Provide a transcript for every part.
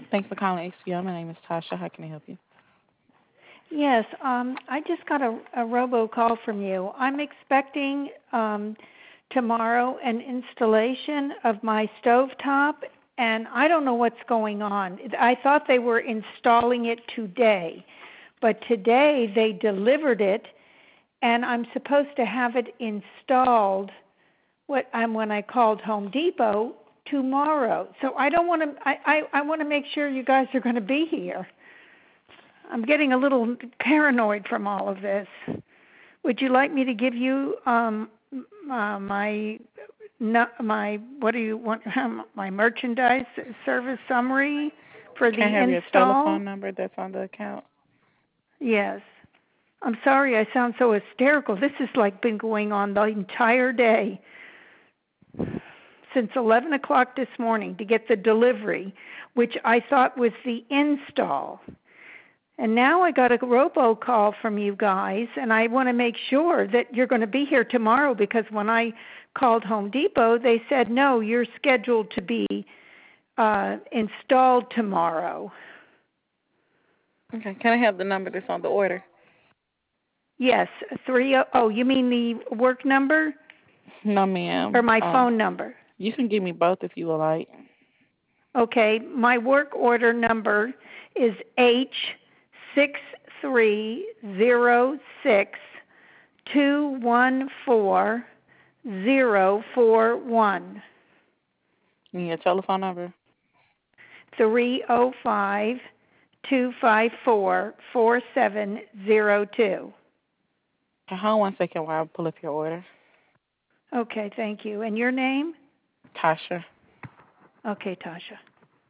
Thanks for calling HCL. My name is Tasha. How can I help you? Yes, I just got a robocall from you. I'm expecting tomorrow an installation of my stovetop, and I don't know what's going on. I thought they were installing it today, but today they delivered it, and I'm supposed to have it installed. When I called Home Depot tomorrow. So I don't want to. I want to make sure you guys are going to be here. I'm getting a little paranoid from all of this. Would you like me to give you my what do you want? My merchandise service summary for Can I the have your install? telephone number that's on the account? Yes. I'm sorry I sound so hysterical. This has like been going on the entire day since 11 o'clock this morning to get the delivery, which I thought was the install. And now I got a robocall from you guys, and I want to make sure that you're going to be here tomorrow because when I called Home Depot, they said, no, you're scheduled to be installed tomorrow. Okay. Can I have the number that's on the order? Yes, you mean the work number No, or ma'am. my phone number? You can give me both if you would like. Okay, my work order number is H6306214041. And your telephone number? 305-254-4702. Okay, hold 1 second while I pull up your order. Okay, thank you. And your name? Tasha. Okay, Tasha.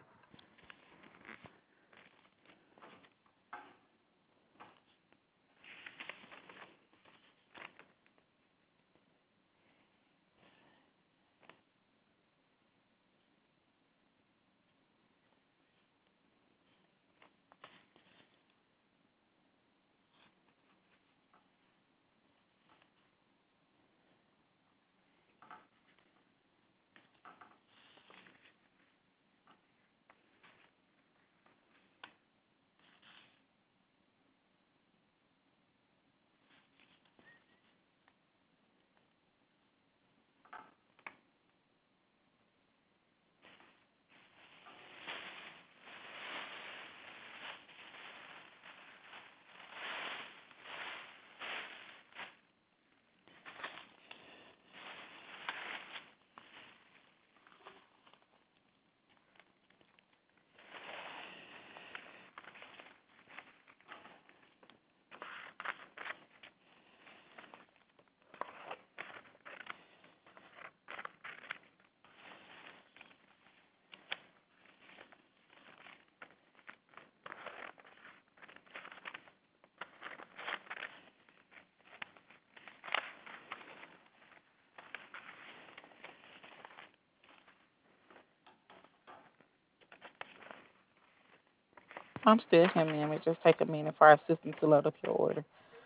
I'm still here, ma'am. It just take a minute for our system to load up your order.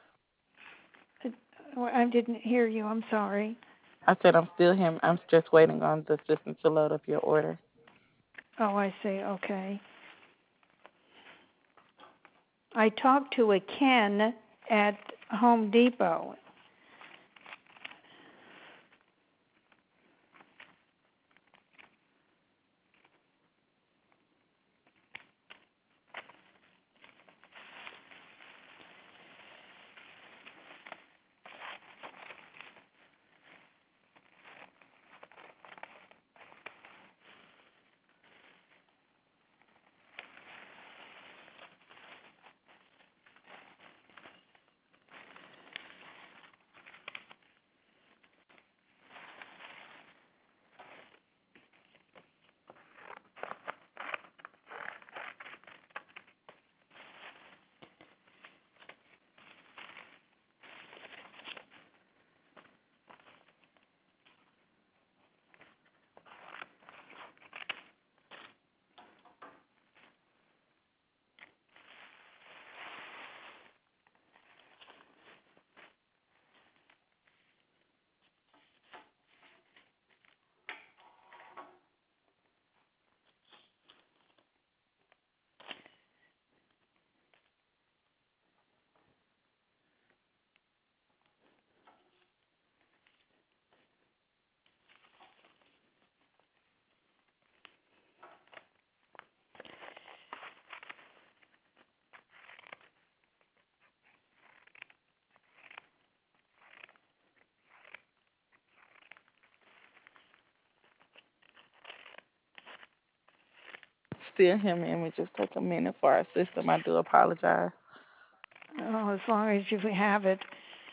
I didn't hear you. I'm sorry. I said I'm still here. I'm just waiting on the system to load up your order. Oh, I see. Okay. I talked to a Ken at Home Depot. still hear me. It may just take a minute for our system. I do apologize. Oh, as long as you have it.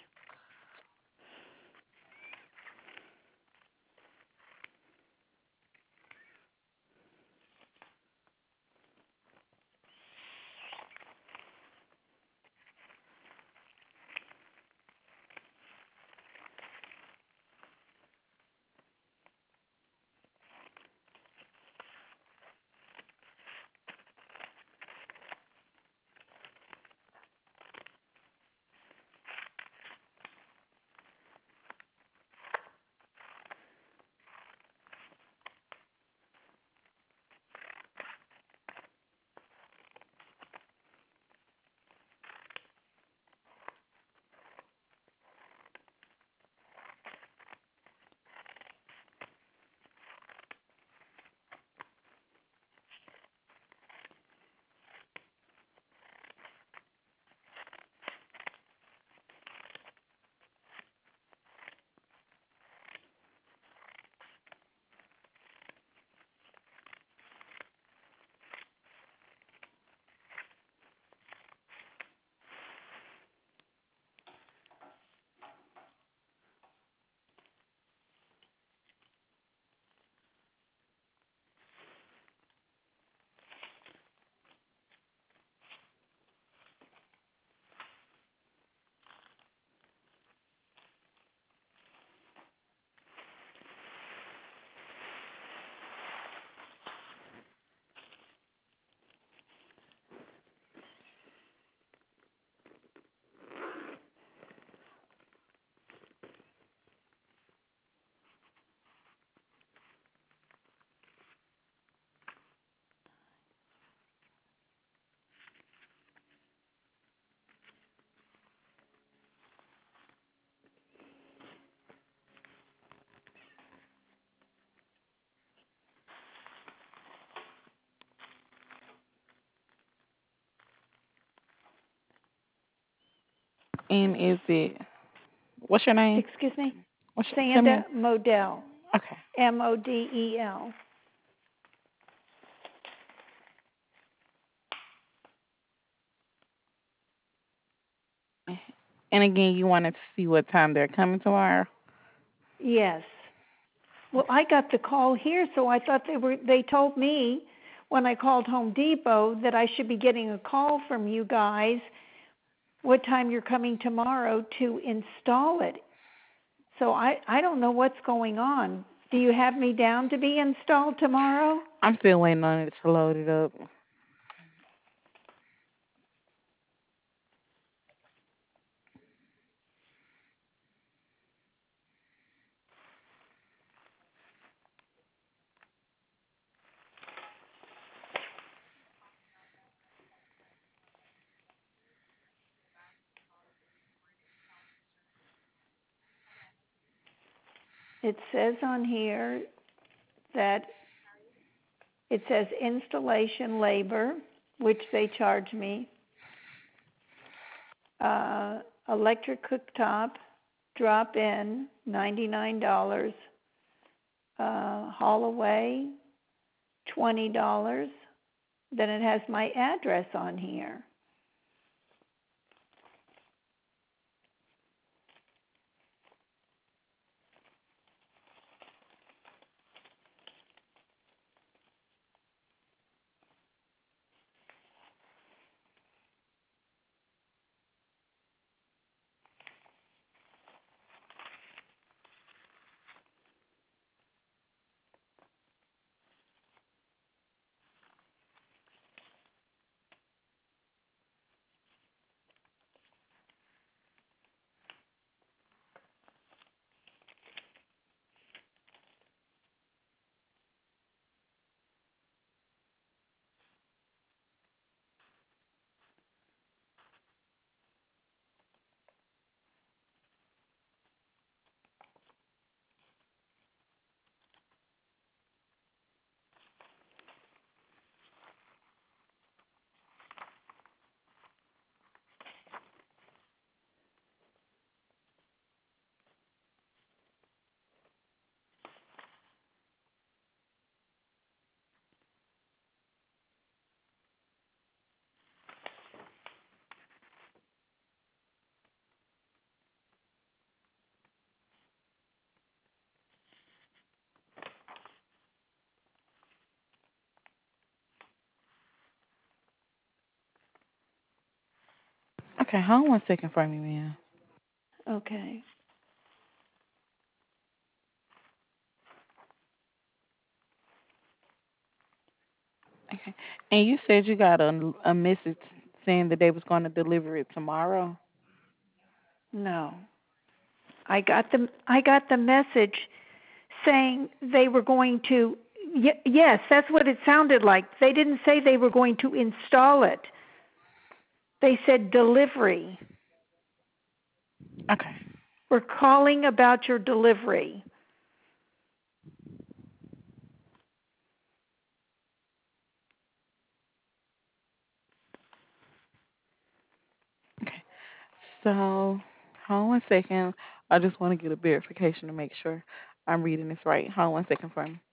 And is it, what's your name? Excuse me? Tell me. Sanda Modell. Okay. Model. And again, you wanted to see what time they're coming tomorrow? Yes. Well, I got the call here, so I thought they told me when I called Home Depot that I should be getting a call from you guys what time you're coming tomorrow to install it. So I don't know what's going on. Do you have me down to be installed tomorrow? I'm still waiting on it to load it up. It says on here that it says installation labor, which they charge me, electric cooktop, drop in, $99, haul away, $20. Then it has my address on here. Okay, hold on 1 second for me, ma'am. Okay. Okay. And you said you got a message saying that they was going to deliver it tomorrow. No. I got the message saying they were going to yes, that's what it sounded like. They didn't say they were going to install it. They said delivery. Okay. We're calling about your delivery. Okay. So, hold on 1 second. I just want to get a verification to make sure I'm reading this right. Hold on 1 second for me.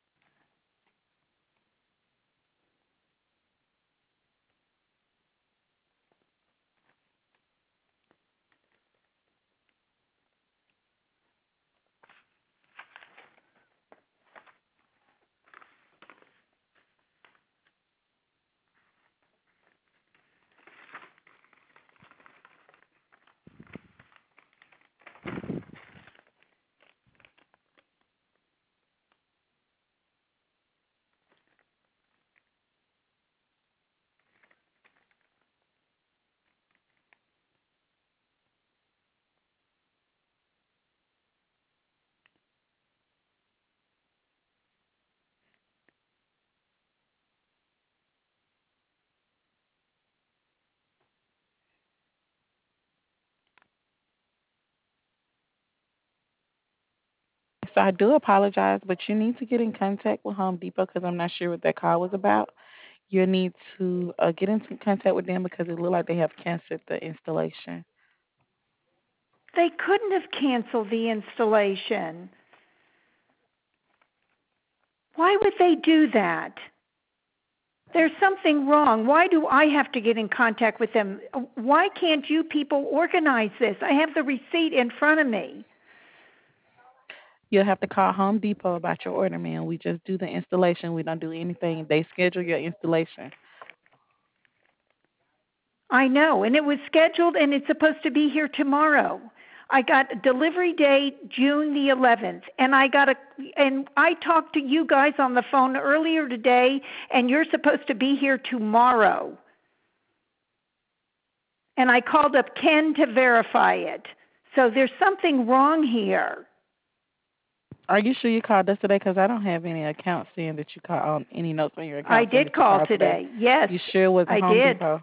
So I do apologize, but you need to get in contact with Home Depot because I'm not sure what that call was about. You need to get into contact with them because it looked like they have canceled the installation. They couldn't have canceled the installation. Why would they do that? There's something wrong. Why do I have to get in contact with them? Why can't you people organize this? I have the receipt in front of me. You'll have to call Home Depot about your order, man. We just do the installation. We don't do anything. They schedule your installation. I know, and it was scheduled and it's supposed to be here tomorrow. I got delivery date June the 11th, and I talked to you guys on the phone earlier today, and you're supposed to be here tomorrow. And I called up Ken to verify it. So there's something wrong here. Are you sure you called us today? Because I don't have any account saying that you called, any notes on your I account saying did that you call called today. today. Yes, You sure it wasn't I Home did. Depot?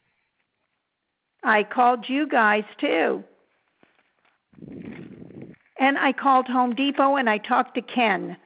I called you guys too. And I called Home Depot and I talked to Ken.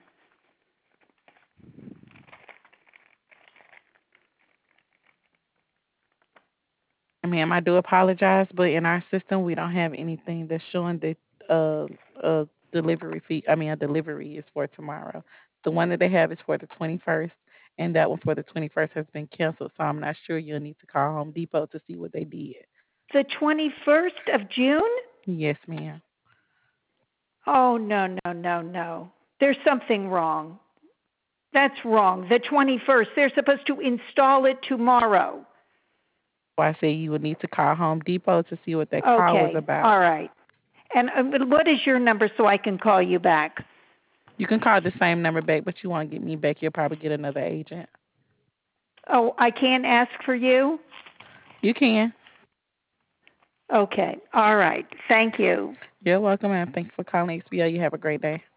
Ma'am, I do apologize, but in our system, we don't have anything that's showing that delivery fee. I mean, a delivery is for tomorrow. The one that they have is for the 21st, and that one for the 21st has been canceled. So I'm not sure. You'll need to call Home Depot to see what they did. The 21st of June? Yes, ma'am. Oh, no, no, no, no. There's something wrong. That's wrong. The 21st. They're supposed to install it tomorrow. So I say you would need to call Home Depot to see what that call was Okay. about. All right. And what is your number so I can call you back? You can call the same number back, but you want to get me back, you'll probably get another agent. Oh, I can't ask for you? You can. Okay. All right. Thank you. You're welcome, and thanks for calling XBO. You have a great day.